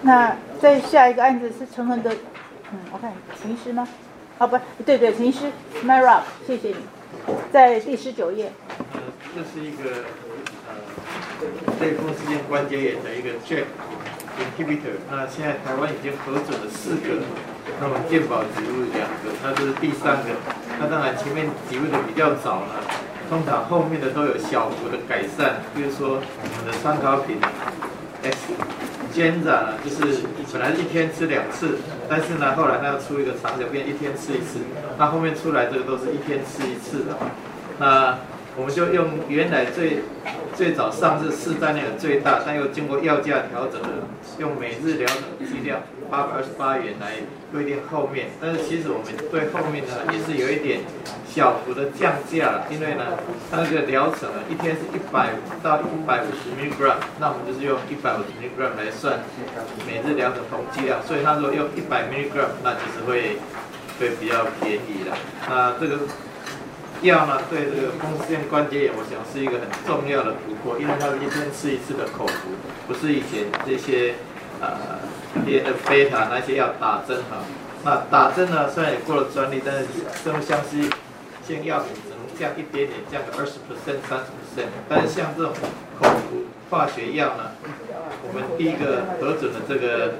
那再下一个案子是陈恒的，我看陈医师吗？不对，陈医师 ，Myrock， 谢谢你，在第19页。 这是一个类风湿性关节炎的一个 JAK inhibitor， 那现在台湾已经核准了4个，那么健保植入2个，那这是第3个。那当然前面植入的比较早呢，通常后面的都有小幅的改善，比如说我们的参考品 Xgenza 呢，就是本来1天吃2次，但是呢后来它要出一个长条变1天吃1次，那后面出来这个都是1天吃1次的。那我们就用原来最早上市市占量最大，但又经过药价调整的，用每日疗程剂量828元来规定后面。但是其实我们对后面呢也是有一点小幅的降价了，因为呢它那个疗程呢1天是100到150 mg， 那我们就是用150 mg 来算每日疗程同剂量，所以它如果用100 mg， 那其实会比较便宜了。那这个药呢，对这个风湿性关节炎，我想是一个很重要的突破，因为它是1天吃1次的口服，不是以前这些贝塔那些药打针哈。那打针呢，虽然也过了专利，但是生物相似性药品只能降一点点，降个20%、30%。但是像这种口服化学药呢，我们第一个核准的这个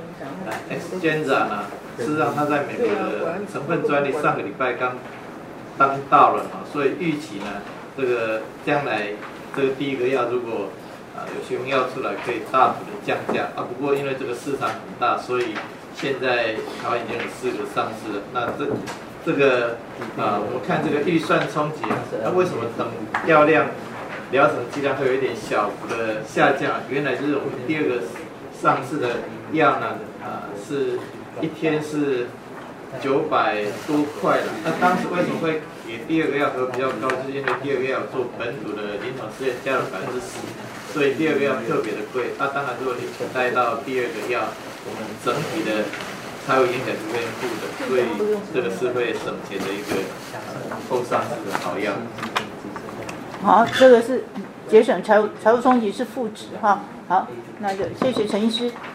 Xgenza 呢，事实上它在美国的成分专利上个礼拜刚当到了所以预期呢，这个将来这个第一个药如果有学名药出来，可以大幅的降价不过因为这个市场很大，所以现在台湾已经有4个上市了。那这个我们看这个预算冲击那为什么等药量疗程剂量会有一点小幅的下降？原来就是我们第2个上市的药呢，是1天是900多块了。那当时为什么会给第2个药盒比较高？就是因为第2个药有做本土的临床试验，加了10%，所以第2个药特别的贵。当然，如果你带到第2个药，我们整体的财务影响是会负的，所以这个是会省钱的一个后上市的好药。 好，这个是节省财务冲击是负值哈。好，那就谢谢陈医师。